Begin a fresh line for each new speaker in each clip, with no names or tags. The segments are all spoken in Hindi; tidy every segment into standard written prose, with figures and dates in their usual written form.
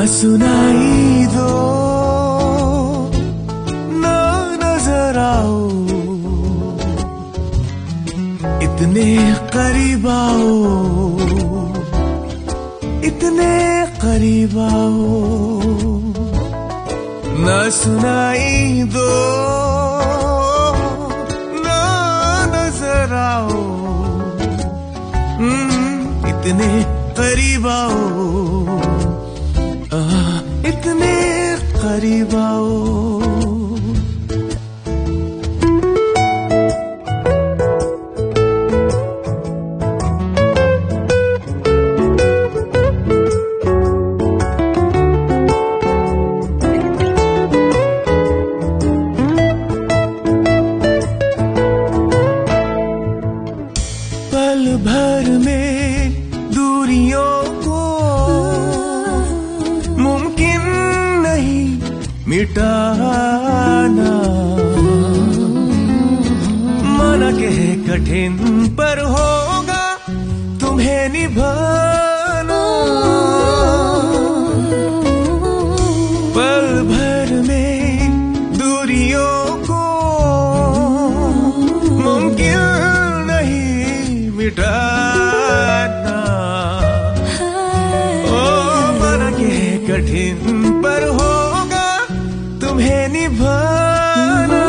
सुनाई दो ना नजर आओ, इतने करीब आओ, इतने करीब आओ। ना सुनाई दो ना नजर आओ, इतने करीब आओ, इतने करीब आओ। पल भर में दूरियों को मुमकिन नहीं मिटाना, माना के है कठिन पर होगा तुम्हें निभाना। पल भर में दूरियों को मुमकिन नहीं मिटाना, ओ माना के कठिन पर होगा तुम्हें निभाना।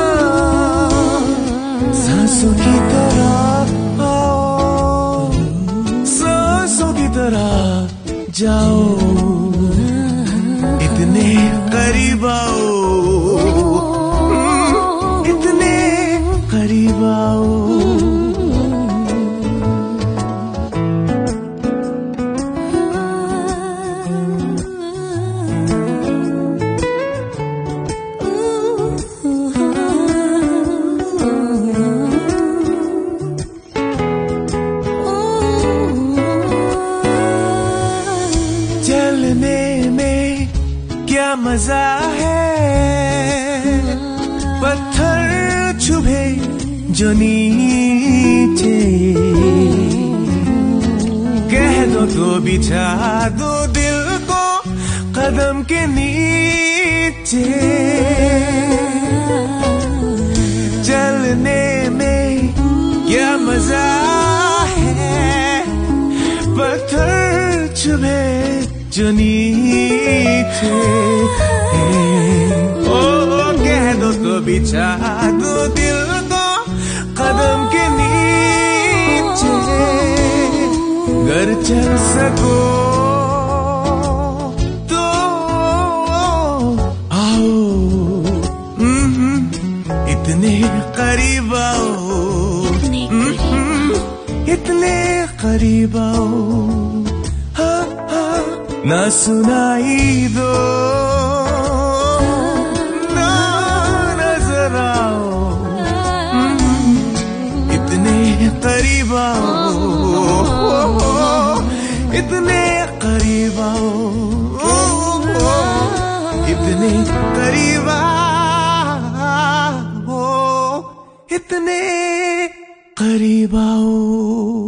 सांसों की तरह आओ, सांसों की तरह जाओ, इतने करीब आओ, इतने करीब आओ। चलने में क्या मजा है, पत्थर छुभे जो नीचे, कह दो तो बिछा दो दिल को कदम के नीचे। चलने में क्या मजा है, पत्थर छुभे जो नीचे, ओ कह दो तो बिछा दो दिल को कदम के नीचे। घर चल सको तो आओ, इतने करीब आओ, इतने करीब आओ। ना सुनाई दो ना नजर आओ, इतने करीब आओ, इतने करीब आओ, इतने करीब आओ, इतने करीब आओ।